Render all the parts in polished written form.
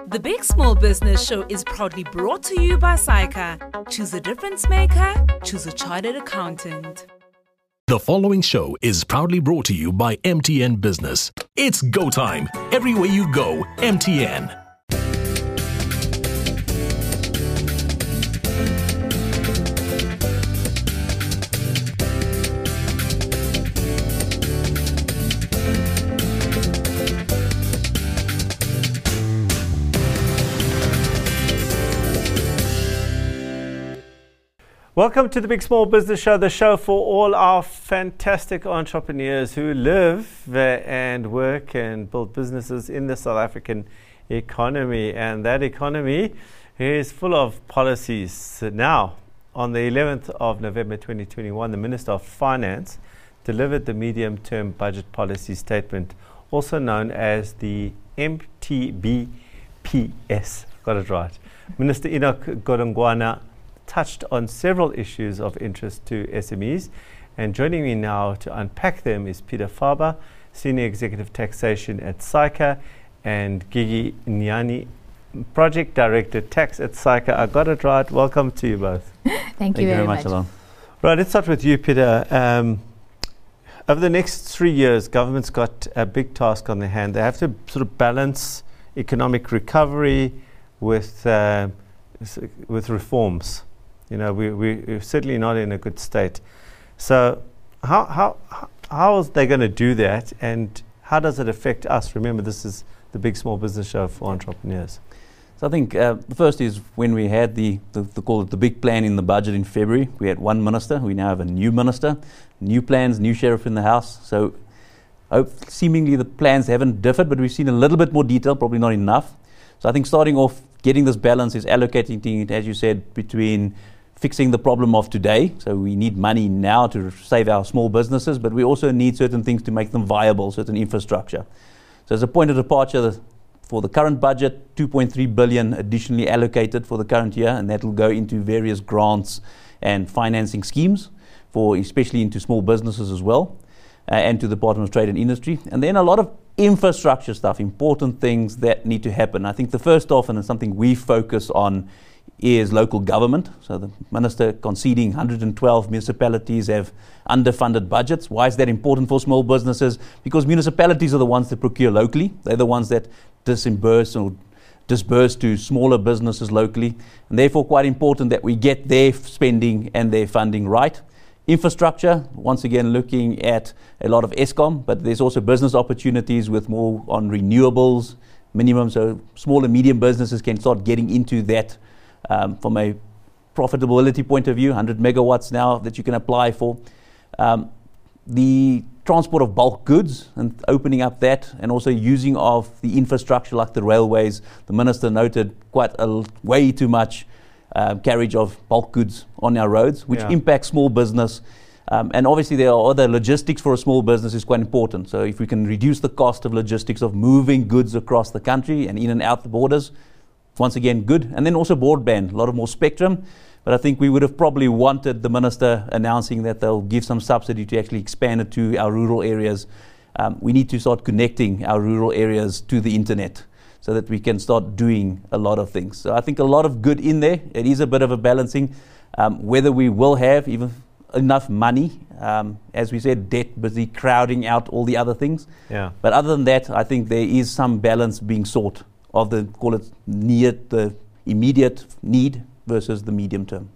The Big Small Business Show is proudly brought to you by SAICA. Choose a difference maker, choose a chartered accountant. The following show is proudly brought to you by MTN Business. It's go time. Everywhere you go, MTN. Welcome to the Big Small Business Show, the show for all our fantastic entrepreneurs who live and work and build businesses in the South African economy. And that economy is full of policies. Now, on the 11th of November 2021, the Minister of Finance delivered the medium-term budget policy statement, also known as the MTBPS. Got it right. Minister Enoch Godongwana touched on several issues of interest to SMEs, and joining me now to unpack them is Peter Faber, Senior Executive Taxation at SAICA, and Gigi Nyani, Project Director Tax at SAICA. I got it right. Welcome to you both. Thank you very much. Alon. Right, let's start with you, Peter. Over the next 3 years, government's got a big task on their hand. They have to sort of balance economic recovery with reforms. You know, we're certainly not in a good state. So how are they going to do that, and how does it affect us? Remember, this is the Big Small Business Show for entrepreneurs. So I think the first is when we had the call it the big plan in the budget in February, we had one minister. We now have a new minister, new plans, new sheriff in the house. So seemingly the plans haven't differed, but we've seen a little bit more detail, probably not enough. So I think starting off, getting this balance is allocating it, as you said, between fixing the problem of today. So we need money now to save our small businesses, but we also need certain things to make them viable, certain infrastructure. So as a point of departure, for the current budget, 2.3 billion additionally allocated for the current year, and that will go into various grants and financing schemes, for especially into small businesses as well, and to the Department of Trade and Industry. And then a lot of infrastructure stuff, important things that need to happen. I think the first off, and it's something we focus on, is local government. So the minister conceding 112 municipalities have underfunded budgets. Why is that important for small businesses? Because municipalities are the ones that procure locally. They're the ones that disburse to smaller businesses locally, and therefore quite important that we get their spending and their funding right. Infrastructure, once again looking at a lot of Eskom, but there's also business opportunities with more on renewables, minimum, so small and medium businesses can start getting into that from a profitability point of view, 100 megawatts now that you can apply for. The transport of bulk goods and opening up that, and also using of the infrastructure like the railways. The minister noted way too much carriage of bulk goods on our roads, which impacts small business. And obviously there are other logistics for a small business is quite important. So if we can reduce the cost of logistics of moving goods across the country and in and out the borders, once again, good. And then also broadband, a lot of more spectrum. But I think we would have probably wanted the minister announcing that they'll give some subsidy to actually expand it to our rural areas. We need to start connecting our rural areas to the internet so that we can start doing a lot of things. So I think a lot of good in there. It is a bit of a balancing. Whether we will have even enough money, as we said, debt busy crowding out all the other things. Yeah. But other than that, I think there is some balance being sought of the, call it, the immediate need versus the medium term.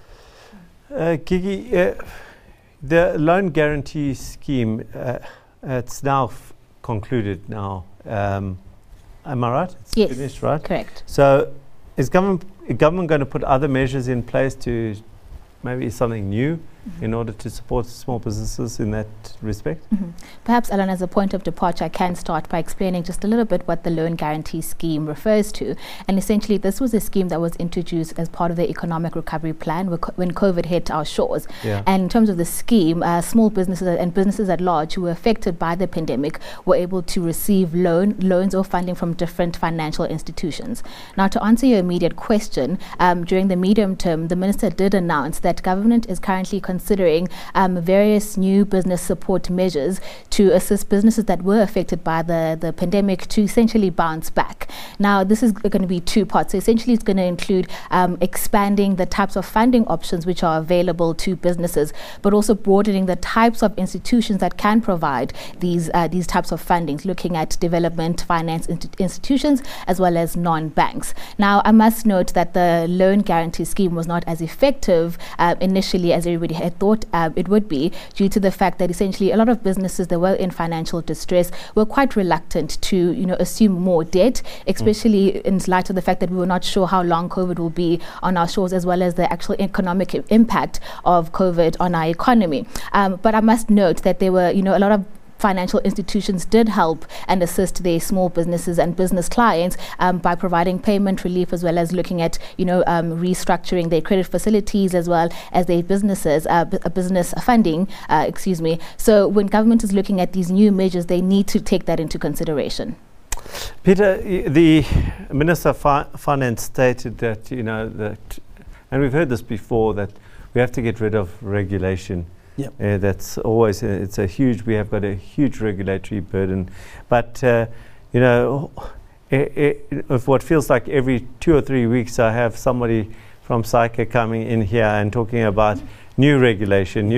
Gigi, the loan guarantee scheme, it's now concluded now. Am I right? It's yes, finished, right? Correct. So is government going to put other measures in place to maybe something new in order to support small businesses in that respect? Perhaps, Alan, as a point of departure, I can start by explaining just a little bit what the loan guarantee scheme refers to. And essentially, this was a scheme that was introduced as part of the economic recovery plan when COVID hit our shores. Yeah. And in terms of the scheme, small businesses and businesses at large who were affected by the pandemic were able to receive loans or funding from different financial institutions. Now, to answer your immediate question, during the medium term, the minister did announce that government is currently considering various new business support measures to assist businesses that were affected by the pandemic to essentially bounce back. Now, this is going to be two parts. So essentially, it's going to include expanding the types of funding options which are available to businesses, but also broadening the types of institutions that can provide these types of fundings, looking at development finance institutions as well as non-banks. Now, I must note that the loan guarantee scheme was not as effective initially as everybody had thought it would be, due to the fact that essentially a lot of businesses that were in financial distress were quite reluctant to assume more debt, especially in light of the fact that we were not sure how long COVID will be on our shores, as well as the actual economic impact of COVID on our economy. But I must note that there were a lot of financial institutions did help and assist their small businesses and business clients by providing payment relief, as well as looking at restructuring their credit facilities as well as their business funding. So when government is looking at these new measures, they need to take that into consideration. Peter, the Minister of Finance stated that and we've heard this before, that we have to get rid of regulation. Yep. That's always we have got a huge regulatory burden, but if what feels like every 2 or 3 weeks I have somebody from SAICA coming in here and talking about new regulation.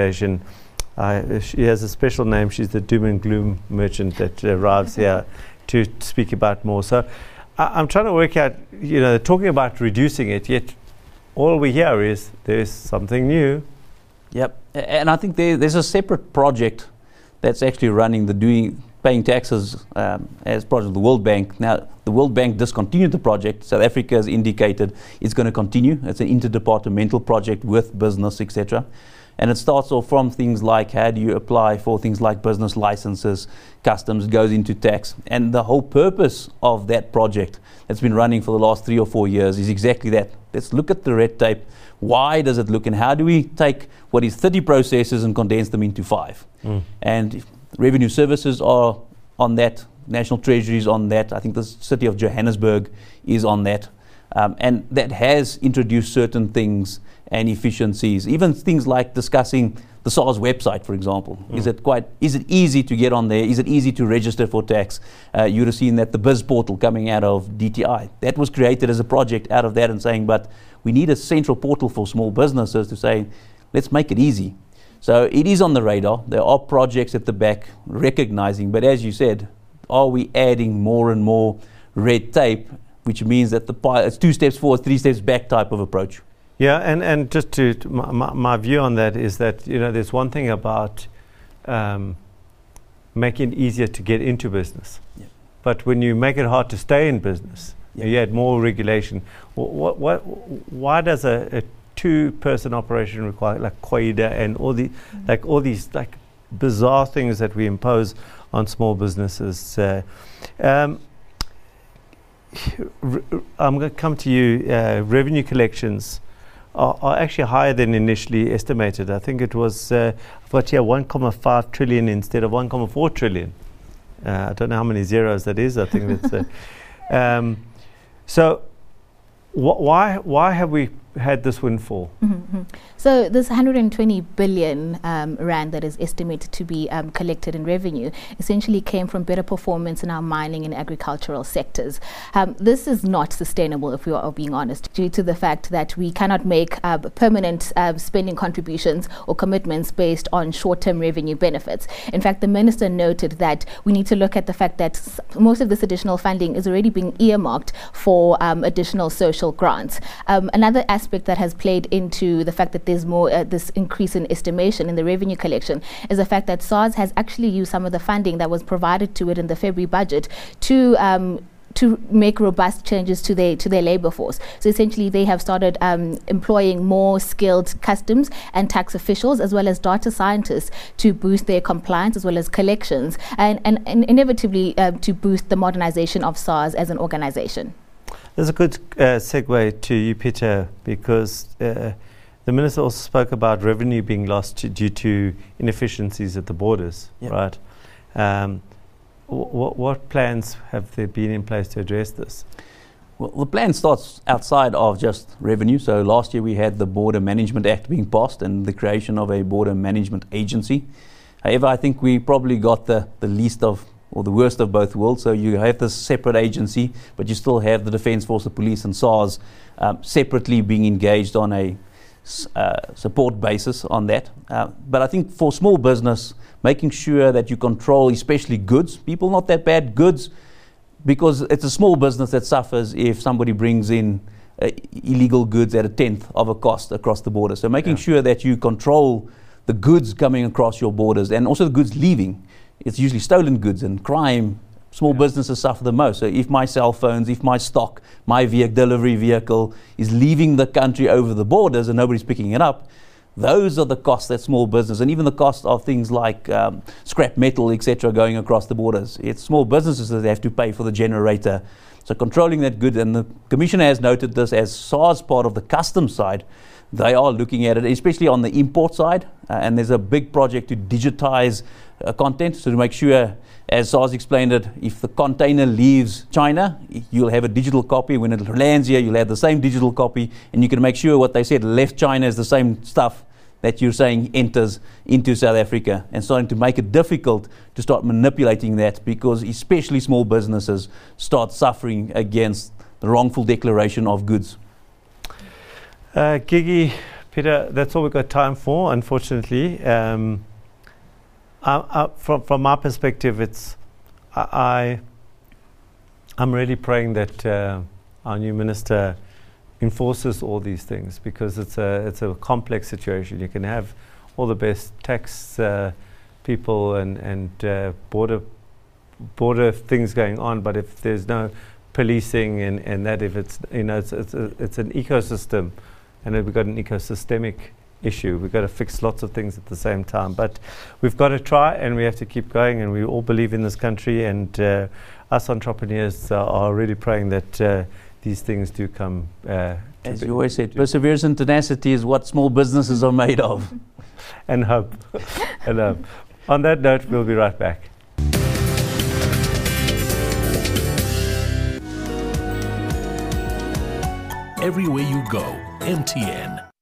She has a special name. She's the doom and gloom merchant that arrives here to speak about more. So I'm trying to work out, talking about reducing it, yet all we hear is there's something new. Yep, and I think there's a separate project that's actually running paying taxes as part of the World Bank. Now, the World Bank discontinued the project. South Africa has indicated it's going to continue. It's an interdepartmental project with business, etc. And it starts off from things like, how do you apply for things like business licenses, customs, goes into tax. And the whole purpose of that project that's been running for the last 3 or 4 years is exactly that. Let's look at the red tape. Why does it look, and how do we take what is 30 processes and condense them into 5? And revenue services are on that, National Treasury is on that, I think the city of Johannesburg is on that. And that has introduced certain things and efficiencies, even things like discussing the SARS website, for example. Is it easy to get on there? Is it easy to register for tax? You would have seen that the Biz portal coming out of DTI, that was created as a project out of that, and saying, but we need a central portal for small businesses to say, let's make it easy. So it is on the radar. There are projects at the back recognizing, but as you said, are we adding more and more red tape, which means that it's 2 steps forward, 3 steps back type of approach. Yeah, and just my view on that is that there's one thing about making it easier to get into business, but when you make it hard to stay in business, you add more regulation. Why does a 2-person operation require like COIDA and all these bizarre things that we impose on small businesses? I'm going to come to you. Revenue collections are actually higher than initially estimated. I think it was 1.5 trillion instead of 1.4 trillion. I don't know how many zeros that is. I think that's so why have we had this windfall? So this 120 billion rand that is estimated to be collected in revenue essentially came from better performance in our mining and agricultural sectors. This is not sustainable, if we are being honest, due to the fact that we cannot make permanent spending contributions or commitments based on short-term revenue benefits. In fact, the minister noted that we need to look at the fact that most of this additional funding is already being earmarked for additional social grants. Another aspect that has played into the fact that there's more this increase in estimation in the revenue collection is the fact that SARS has actually used some of the funding that was provided to it in the February budget to make robust changes to their labor force. So essentially they have started employing more skilled customs and tax officials as well as data scientists to boost their compliance as well as collections and inevitably to boost the modernization of SARS as an organization. There's a good segue to you, Peter, because the Minister also spoke about revenue being lost due to inefficiencies at the borders, right? What plans have there been in place to address this? Well, the plan starts outside of just revenue. So last year we had the Border Management Act being passed and the creation of a border management agency. However, I think we probably got the least of, or the worst of both worlds. So you have this separate agency, but you still have the Defence Force, the police and SARS separately being engaged on a support basis on that. But I think for small business, making sure that you control especially goods, people not that bad, goods, because it's a small business that suffers if somebody brings in illegal goods at a tenth of a cost across the border. So making sure that you control the goods coming across your borders and also the goods leaving. It's usually stolen goods and crime. Small businesses suffer the most. So if my cell phones, if my stock, my delivery vehicle is leaving the country over the borders and nobody's picking it up, those are the costs that small business, and even the cost of things like scrap metal, etc., going across the borders. It's small businesses that have to pay for the generator. So controlling that good, and the Commissioner has noted this as SARS part of the customs side. They are looking at it, especially on the import side, and there's a big project to digitize content, so to make sure, as SARS explained it, if the container leaves China, you'll have a digital copy. When it lands here, you'll have the same digital copy, and you can make sure what they said left China is the same stuff that you're saying enters into South Africa, and starting to make it difficult to start manipulating that, because especially small businesses start suffering against the wrongful declaration of goods. Gigi, Peter, that's all we've got time for, unfortunately. From my perspective, I'm really praying that our new minister enforces all these things, because it's a complex situation. You can have all the best tax people and border things going on, but if there's no policing and that, if it's it's an ecosystem, and we've got an ecosystemic issue. We've got to fix lots of things at the same time, but we've got to try, and we have to keep going, and we all believe in this country, and us entrepreneurs are really praying that these things do come. As you always said, perseverance and tenacity is what small businesses are made of. And hope. And hope. On that note, we'll be right back. Everywhere you go, MTN.